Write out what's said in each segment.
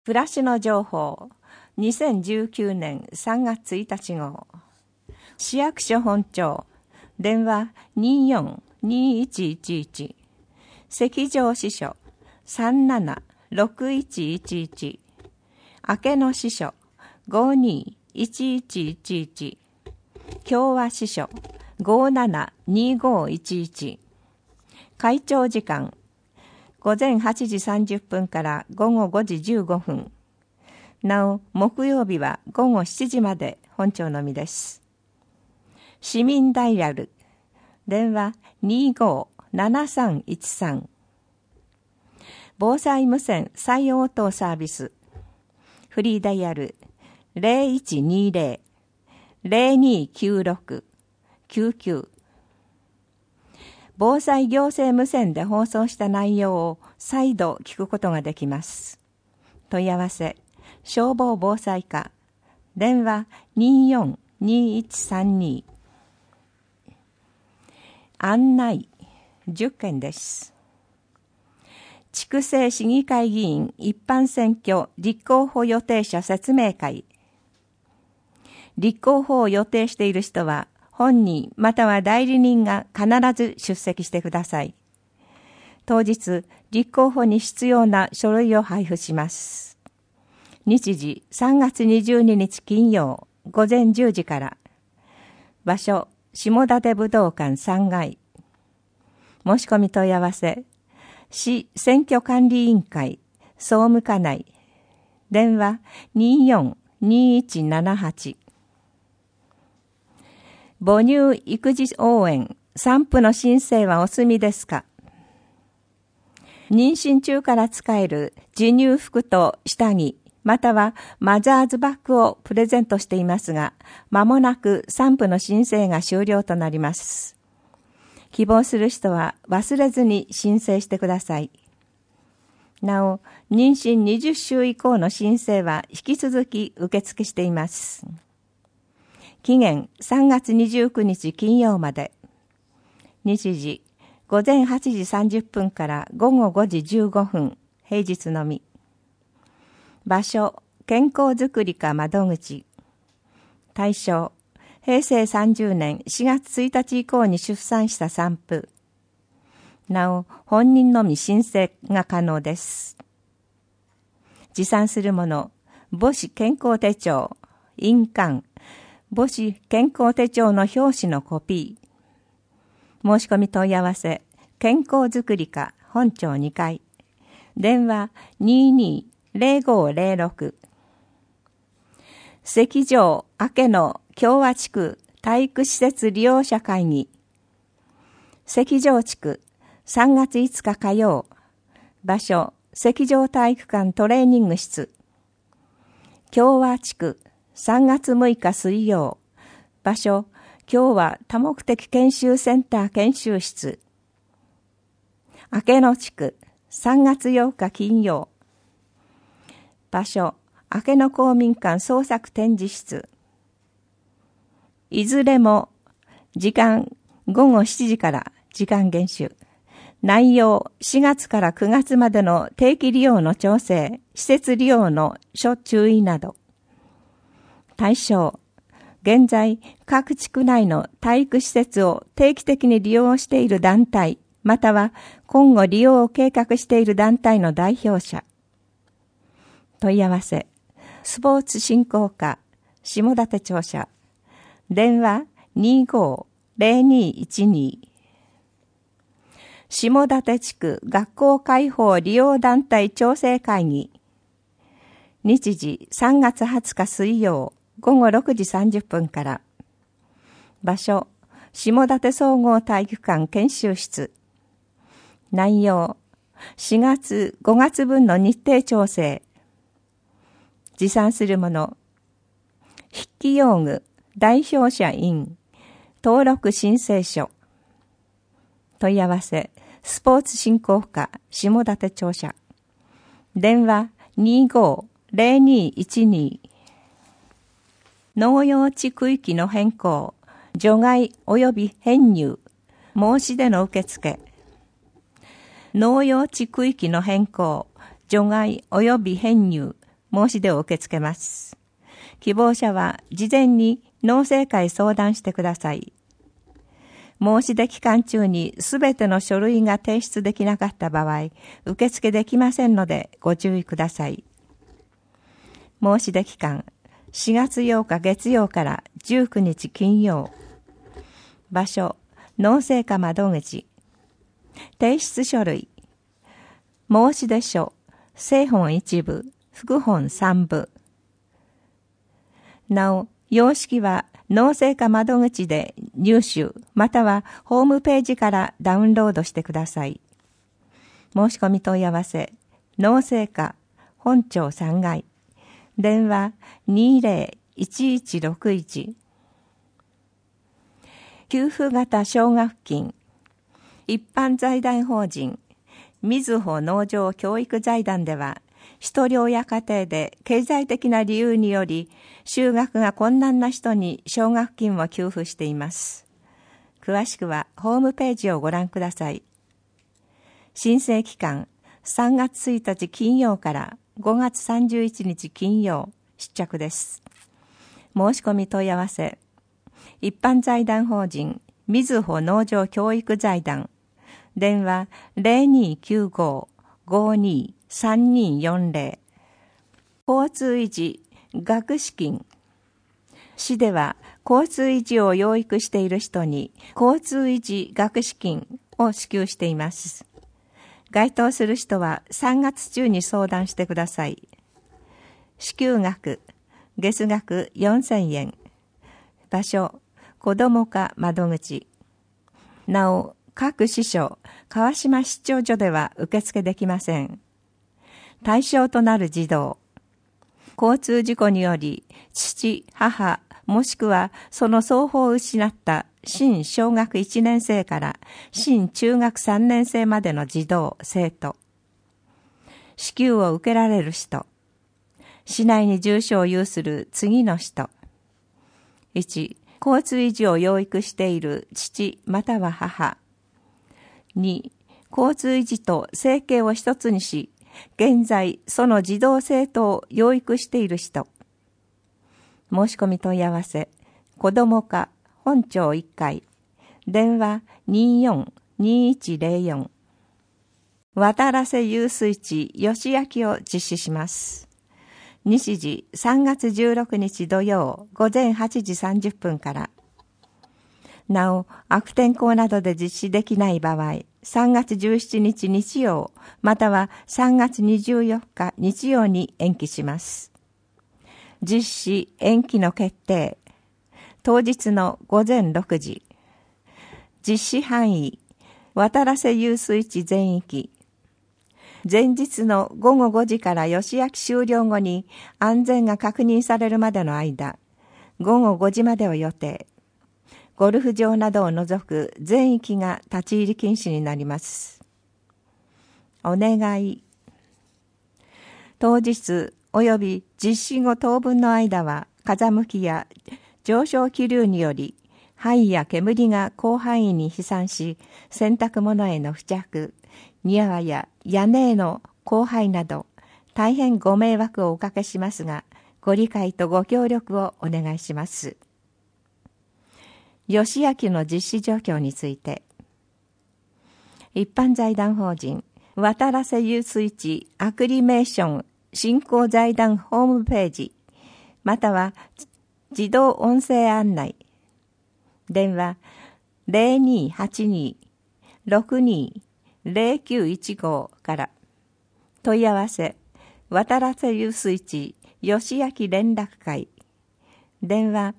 暮らしの情報2019年3月1日号市役所本庁電話 24-2111 赤条支所 37-6111 明けの支所 52-1111 共和支所 57-2511 会長時間午前8時30分から午後5時15分。なお、木曜日は午後7時まで本庁のみです。市民ダイヤル、電話 25-7313。防災無線再応答サービス、フリーダイヤル 0120-0296-99。防災行政無線で放送した内容を再度聞くことができます。問い合わせ、消防防災課、電話 24-2132。案内、10件です。筑西市議会議員一般選挙立候補予定者説明会。立候補を予定している人は、本人または代理人が必ず出席してください。当日、立候補に必要な書類を配布します。日時3月22日金曜午前10時から。場所、下館武道館3階。申し込み問い合わせ、市選挙管理委員会総務課内。電話 24-2178。母乳育児応援、産婦の申請はお済みですか？妊娠中から使える授乳服と下着、またはマザーズバッグをプレゼントしていますが、間もなく産婦の申請が終了となります。希望する人は忘れずに申請してください。なお、妊娠20週以降の申請は引き続き受付しています。期限3月29日金曜まで。日時午前8時30分から午後5時15分、平日のみ。場所、健康づくり課窓口。対象、平成30年4月1日以降に出産した産婦。なお、本人のみ申請が可能です。持参するもの、母子健康手帳、印鑑、母子健康手帳の表紙のコピー。申し込み問い合わせ、健康づくり課本庁2階。電話 22-0506。赤条明けの共和地区体育施設利用者会議。赤条地区3月5日火曜。場所、赤条体育館トレーニング室。共和地区3月6日水曜。場所、今日は多目的研修センター研修室。明けの地区3月8日金曜。場所、明けの公民館創作展示室。いずれも時間午後7時から時間厳守。内容4月から9月までの定期利用の調整、施設利用の諸注意など。対象、現在各地区内の体育施設を定期的に利用している団体、または今後利用を計画している団体の代表者。問い合わせ、スポーツ振興課下館庁舎。電話 25-0212。下館地区学校開放利用団体調整会議。日時3月20日水曜午後6時30分から。場所、下館総合体育館研修室。内容、4月5月分の日程調整。持参するもの、筆記用具、代表者員、登録申請書。問い合わせ、スポーツ振興課下館庁舎。電話25-0212。農用地区域の変更、除外及び編入、申し出の受付。農用地区域の変更、除外及び編入、 申し出を受け付けます。希望者は事前に農政課へ相談してください。申し出期間中にすべての書類が提出できなかった場合、受付できませんのでご注意ください。申し出期間、4月8日月曜から19日金曜。場所、農政課窓口。提出書類、申し出書、正本1部、副本3部。なお、様式は農政課窓口で入手またはホームページからダウンロードしてください。申し込み問い合わせ、農政課本庁3階、電話 20-1161。給付型奨学金、一般財団法人みずほ農場教育財団では、一人親家庭で経済的な理由により就学が困難な人に奨学金を給付しています。詳しくはホームページをご覧ください。申請期間3月1日金曜から5月31日金曜出着です。申し込み問い合わせ、一般財団法人みずほ農場教育財団、電話 0295-523240。交通維持学資金。市では交通維持を養育している人に交通維持学資金を支給しています。該当する人は3月中に相談してください。支給額、月額4000円。場所、子ども課窓口。なお、各支所、川島市長所では受付できません。対象となる児童、交通事故により父、母、もしくはその双方を失った新小学1年生から新中学3年生までの児童、生徒。支給を受けられる人。市内に住所を有する次の人。1、交通維持を養育している父または母。2、交通維持と生計を一つにし、現在その児童生徒を養育している人。申し込み問い合わせ、子ども課本庁1階、電話 24-2104。渡良瀬遊水地吉焼を実施します。日時3月16日土曜午前8時30分から。なお、悪天候などで実施できない場合、3月17日日曜、または3月24日日曜に延期します。実施延期の決定。当日の午前6時。実施範囲、渡良瀬遊水地全域。前日の午後5時から吉焼終了後に安全が確認されるまでの間、午後5時までを予定。ゴルフ場などを除く全域が立ち入り禁止になります。お願い。当日及び実施後当分の間は風向きや上昇気流により灰や煙が広範囲に飛散し、洗濯物への付着、庭や屋根への降灰など大変ご迷惑をおかけしますが、ご理解とご協力をお願いします。吉焼の実施状況について、一般財団法人渡良瀬遊水地アクリメーション振興財団ホームページ、または自動音声案内、電話 0282-620915 から問い合わせ、渡良瀬遊水地吉焼連絡会、電話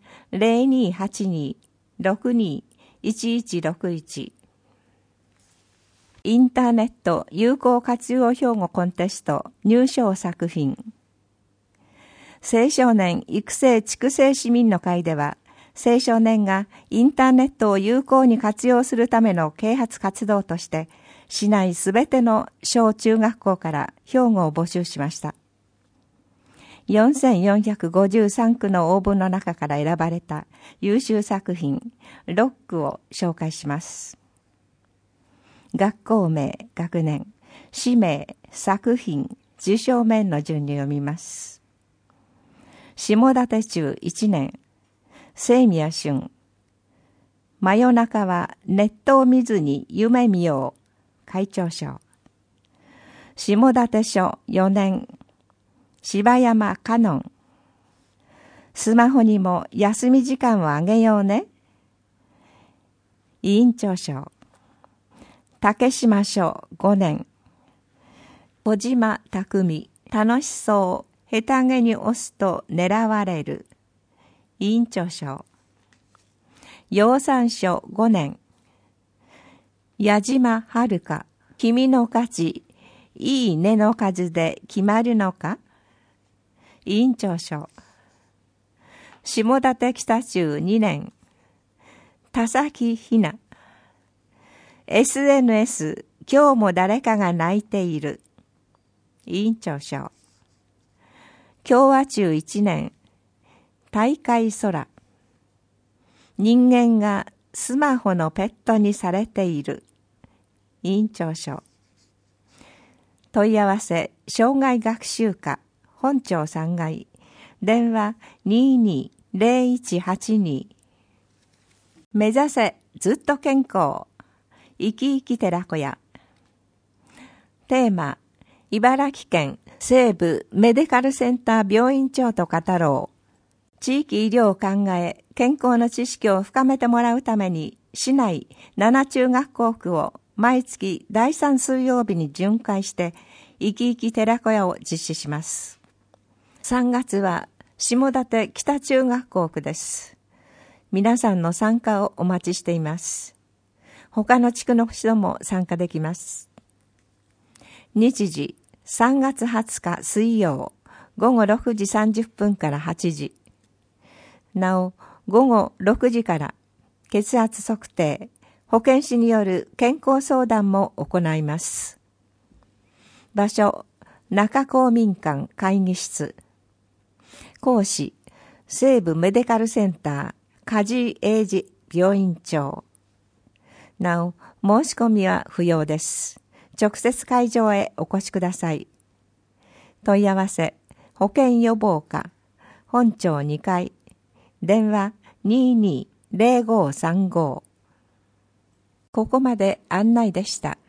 0282-621161。インターネット有効活用標語コンテスト入賞作品。青少年育成畜生市民の会では、青少年がインターネットを有効に活用するための啓発活動として、市内すべての小中学校から標語を募集しました。4453句の応募の中から選ばれた優秀作品6句を紹介します。学校名、学年、氏名、作品、受賞面の順に読みます。 下館中1年、清宮春。真夜中は熱湯を見ずに夢見よう、会長賞。下館書4年、柴山香音。スマホにも休み時間をあげようね。委員長賞。竹島書5年、小島匠。楽しそう、下手げに押すと狙われる。委員長賞。養蚕書5年、矢島遥。君の価値、いいねの数で決まるのか。委員長賞。下館北中2年、田崎ひな。SNS、今日も誰かが泣いている。委員長賞。共和中1年、大海空。人間がスマホのペットにされている。委員長賞。問い合わせ、生涯学習課、本庁3階、電話22-0182。目指せ、ずっと健康。生き生き寺子屋。テーマ、茨城県西部メディカルセンター病院長と語ろう。地域医療を考え、健康の知識を深めてもらうために、市内7中学校区を毎月第3水曜日に巡回して、生き生き寺子屋を実施します。3月は下館北中学校区です。皆さんの参加をお待ちしています。他の地区の人も参加できます。日時、3月20日水曜、午後6時30分から8時。なお、午後6時から血圧測定、保健師による健康相談も行います。場所、中公民館会議室。講師、西部メディカルセンター、梶井英二病院長。なお、申し込みは不要です。直接会場へお越しください。問い合わせ、保健予防課、本庁2階、電話22-0535。ここまで案内でした。